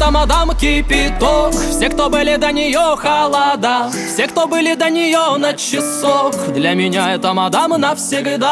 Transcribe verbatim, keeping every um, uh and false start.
это мадам кипяток. Все, кто были до нее, холода. Все, кто были до нее на часок. Для меня это мадам навсегда.